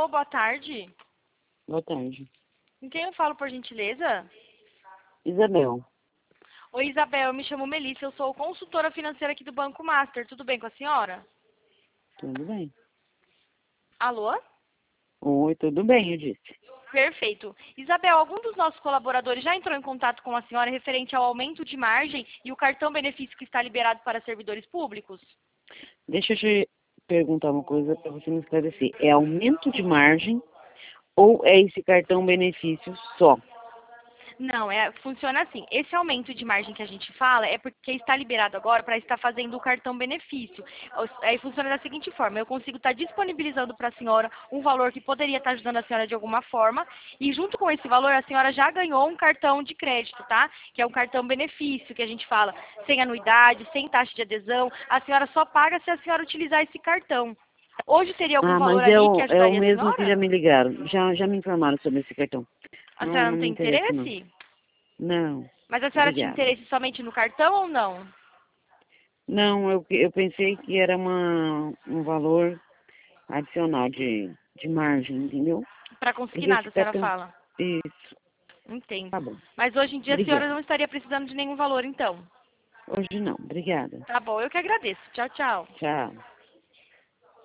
Alô, boa tarde. Boa tarde. Com quem eu falo, por gentileza? Isabel. Oi, Isabel, eu me chamo Melissa, eu sou consultora financeira aqui do Banco Master. Tudo bem com a senhora? Tudo bem? Alô? Oi, tudo bem, eu disse. Perfeito. Isabel, algum dos nossos colaboradores já entrou em contato com a senhora referente ao aumento de margem e o cartão benefício que está liberado para servidores públicos? Deixa eu te perguntar uma coisa para você me esclarecer. É aumento de margem ou é esse cartão benefício só? Não, funciona assim. Esse aumento de margem que a gente fala é porque está liberado agora para estar fazendo o cartão benefício. Aí funciona da seguinte forma: eu consigo estar disponibilizando para a senhora um valor que poderia estar ajudando a senhora de alguma forma, e junto com esse valor a senhora já ganhou um cartão de crédito, tá? Que é um cartão benefício que a gente fala, sem anuidade, sem taxa de adesão. A senhora só paga se a senhora utilizar esse cartão. Hoje teria algum Ah, valor mas ali que é o ajudaria a mesmo que já senhora? me ligaram. Já me informaram sobre esse cartão. A Não, senhora não não me tem interessa, não. interesse? Não, Mas a senhora tinha obrigada. interesse somente no cartão ou não? Não, eu pensei que era um valor adicional de margem, entendeu? Para conseguir Porque esse nada, a senhora cartão... fala. Isso, Entendo. tá bom. Mas hoje em dia a senhora Obrigada. não estaria precisando de nenhum valor, então. Hoje não, obrigada. Tá bom, eu que agradeço. Tchau, tchau. Tchau.